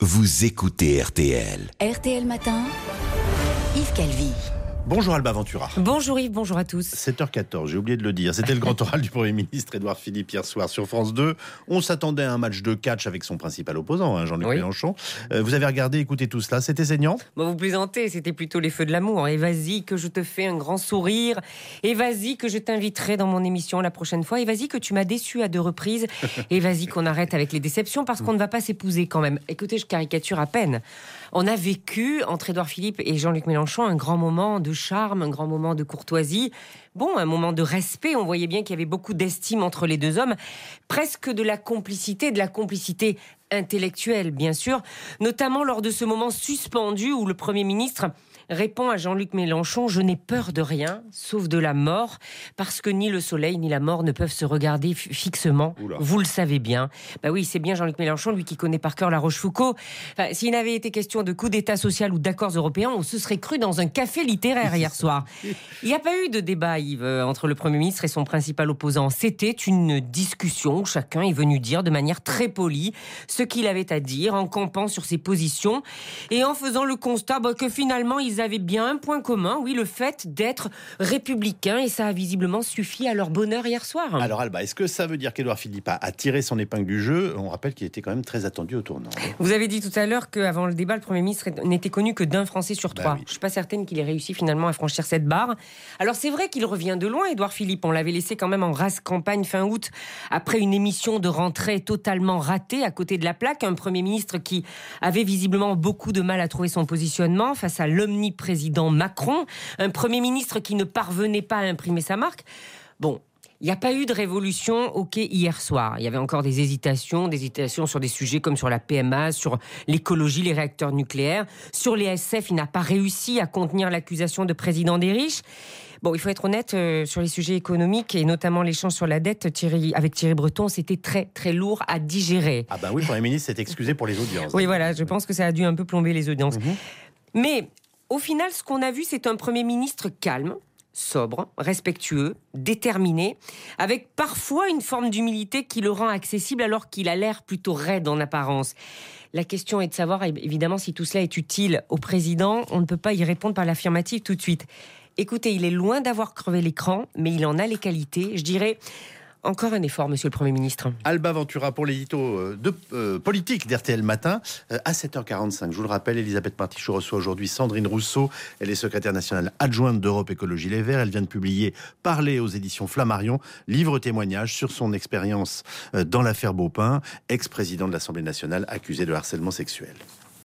vous écoutez RTL. RTL Matin, Yves Calvi. Bonjour Alba Ventura. Bonjour Yves, bonjour à tous. 7h14, j'ai oublié de le dire. C'était le grand oral du Premier ministre Édouard Philippe hier soir sur France 2. On s'attendait à un match de catch avec son principal opposant, Jean-Luc Mélenchon. Vous avez regardé, écouté tout cela, c'était saignant ? Vous plaisantez, c'était plutôt les feux de l'amour. Et vas-y que je te fais un grand sourire. Et vas-y que je t'inviterai dans mon émission la prochaine fois. Et vas-y que tu m'as déçu à 2 reprises. Et vas-y qu'on arrête avec les déceptions parce qu'on ne va pas s'épouser quand même. Écoutez, je caricature à peine. On a vécu entre Édouard Philippe et Jean-Luc Mélenchon un grand moment de charme, un grand moment de courtoisie. Bon, un moment de respect. On voyait bien qu'il y avait beaucoup d'estime entre les deux hommes. Presque de la complicité intellectuelle, bien sûr. Notamment lors de ce moment suspendu où le Premier ministre répond à Jean-Luc Mélenchon « Je n'ai peur de rien, sauf de la mort, parce que ni le soleil ni la mort ne peuvent se regarder fixement. Vous le savez bien. » Bah oui, c'est bien Jean-Luc Mélenchon, lui qui connaît par cœur La Rochefoucauld. Enfin, s'il n'avait été question de coup d'État social ou d'accords européens, on se serait cru dans un café littéraire hier soir. Il n'y a pas eu de débat, Yves, entre le Premier ministre et son principal opposant. C'était une discussion où chacun est venu dire de manière très polie ce qu'il avait à dire, en campant sur ses positions et en faisant le constat que finalement, ils avaient bien un point commun, oui, le fait d'être républicains, et ça a visiblement suffi à leur bonheur hier soir. Alors Alba, est-ce que ça veut dire qu'Édouard Philippe a tiré son épingle du jeu ? On rappelle qu'il était quand même très attendu au tournant. Vous avez dit tout à l'heure qu'avant le débat, le Premier ministre n'était connu que d'un Français sur 3. Oui. Je ne suis pas certaine qu'il ait réussi finalement à franchir cette barre. Alors c'est vrai qu'il revient de loin, Édouard Philippe. On l'avait laissé quand même en race campagne fin août, après une émission de rentrée totalement ratée à côté de la plaque. Un Premier ministre qui avait visiblement beaucoup de mal à trouver son positionnement face à l'omniprésident Macron. Un Premier ministre qui ne parvenait pas à imprimer sa marque. Bon, il n'y a pas eu de révolution au quai hier soir. Il y avait encore des hésitations sur des sujets comme sur la PMA, sur l'écologie, les réacteurs nucléaires. Sur les SF, il n'a pas réussi à contenir l'accusation de président des riches. Bon, il faut être honnête, sur les sujets économiques et notamment l'échange sur la dette, avec Thierry Breton, c'était très très lourd à digérer. Ah oui, le Premier ministre s'est excusé pour les audiences. Oui, voilà, je pense que ça a dû un peu plomber les audiences. Mais au final, ce qu'on a vu, c'est un Premier ministre calme, sobre, respectueux, déterminé, avec parfois une forme d'humilité qui le rend accessible alors qu'il a l'air plutôt raide en apparence. La question est de savoir, évidemment, si tout cela est utile au président. On ne peut pas y répondre par l'affirmative tout de suite. Écoutez, il est loin d'avoir crevé l'écran, mais il en a les qualités. Je dirais, encore un effort, monsieur le Premier ministre. Alba Ventura pour l'édito politique d'RTL Matin. À 7h45, je vous le rappelle, Elisabeth Martichoux reçoit aujourd'hui Sandrine Rousseau. Elle est secrétaire nationale adjointe d'Europe Écologie Les Verts. Elle vient de publier Parler aux éditions Flammarion, livre témoignage sur son expérience dans l'affaire Baupin, ex-président de l'Assemblée nationale accusé de harcèlement sexuel.